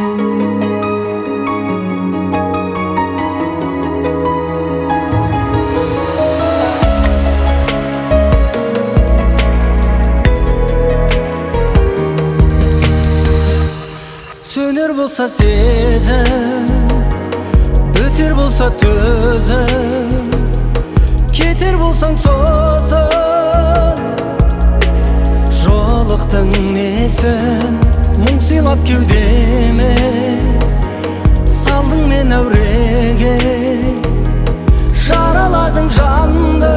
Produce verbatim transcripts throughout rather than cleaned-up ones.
Sönер bolsa sezim, böter bolsa tözüm, keter bolsaң so'zim. Жолықтың несін, мұң сыйлап кеудеме, салдың мен әуреге, жараладың жанды.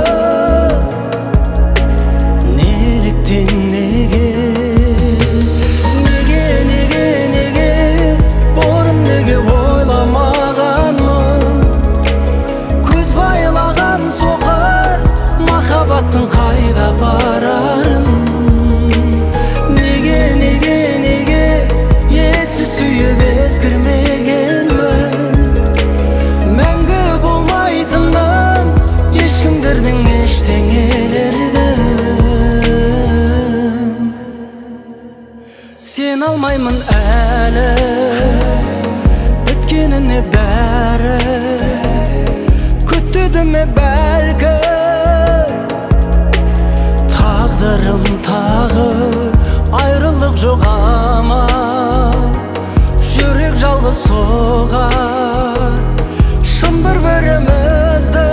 Неліктен неге? Махаббаттың қайда барарын неге, неге, неге есі сүйіп ескірмегенмін. Мәңгі болмайтынмын ешкімдердің ештеңелердің. Сен алмаймын әлі біткеніне бәрі, күттеді ме бәлкі тағдырым тағы. Айрылық жоқ ама, жүрек жалғыз соғар, шын бір-бірімізді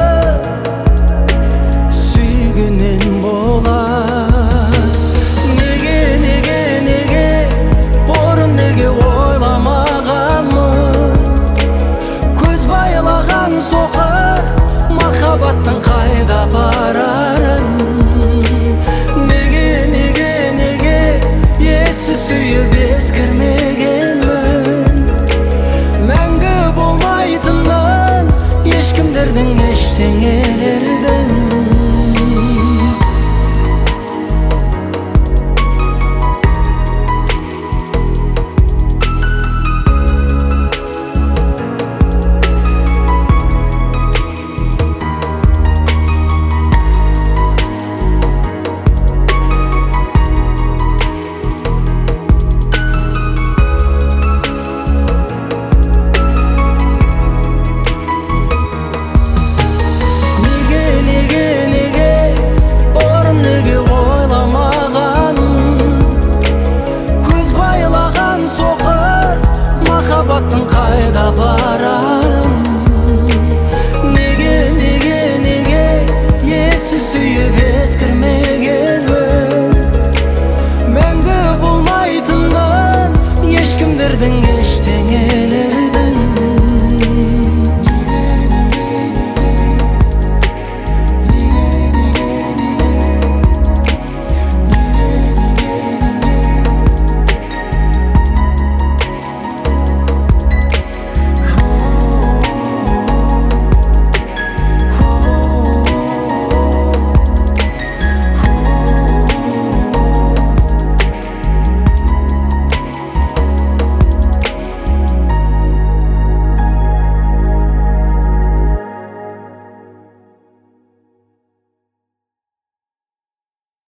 сүйгеннен болар. Неге, неге, неге бұрын неге ойламағанмын? Көз байлаған соқыр махаббаттың қайда барарын сүйіп ескірмегенмін. Мәңгі болмайтынмын ешкімдердің ештеңелердің. Махаббаттың қайда барар?